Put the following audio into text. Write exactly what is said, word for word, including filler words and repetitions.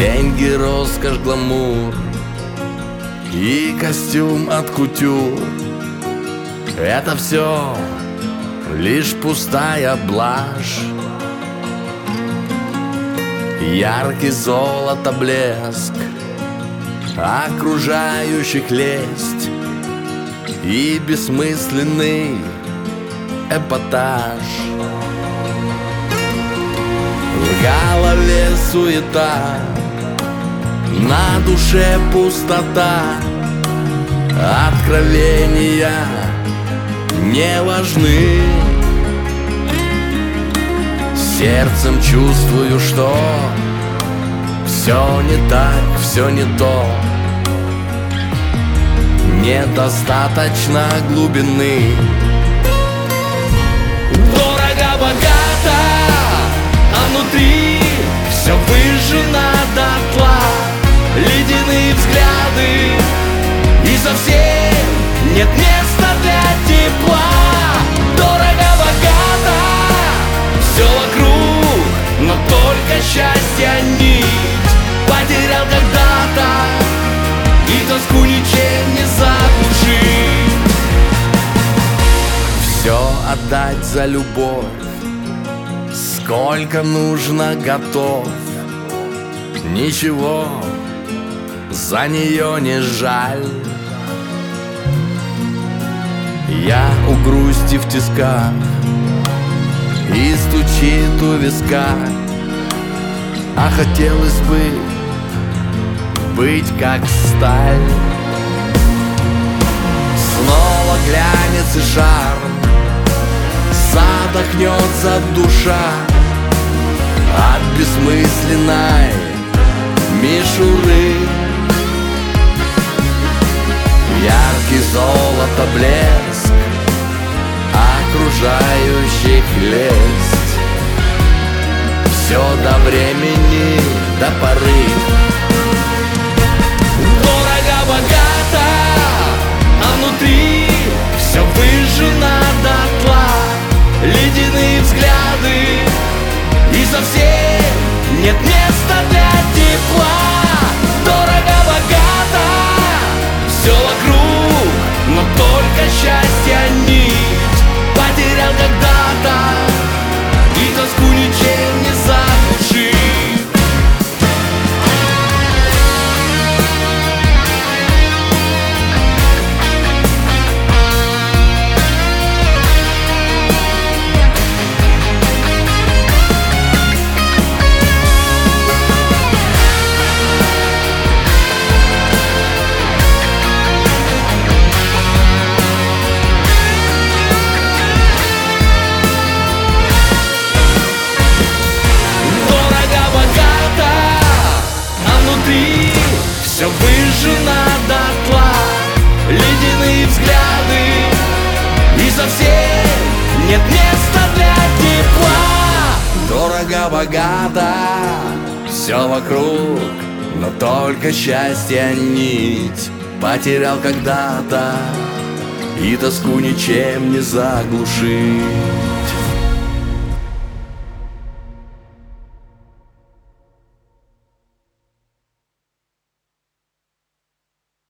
Деньги, роскошь, гламур и костюм от кутюр — это все лишь пустая блажь. Яркий золото блеск, окружающих лесть и бессмысленный эпатаж. В голове суета, на душе пустота, откровения не важны. Сердцем чувствую, что все не так, все не то. Недостаточно глубины. Дорого-богато, а внутри все выжжено дотла. Ледяные взгляды, и совсем нет места для тепла. Дорого-богато, все вокруг, но только счастья нить. Потерял когда-то, и тоску ничем не заглушить. Все отдать за любовь, сколько нужно готов. Ничего за нее не жаль. Я у грусти в тисках, и стучит у виска, а хотелось бы быть как сталь. Снова глянец и шарм, задохнется душа от бессмысленной мишуры. Яркий золото блеск, окружающих лесть. Все до времени, до поры. Дорого-богато, а внутри все выжжено дотла. Ледяные взгляды, и совсем нет места для тепла. Дорого-богато, все вокруг, но только счастья нить. Потерял когда-то, и тоску ничем не заглушить. Все выжжено дотла, ледяные взгляды, и совсем нет места для тепла. Дорого-богато, все вокруг, но только счастья нить. Потерял когда-то, и тоску ничем не заглушить.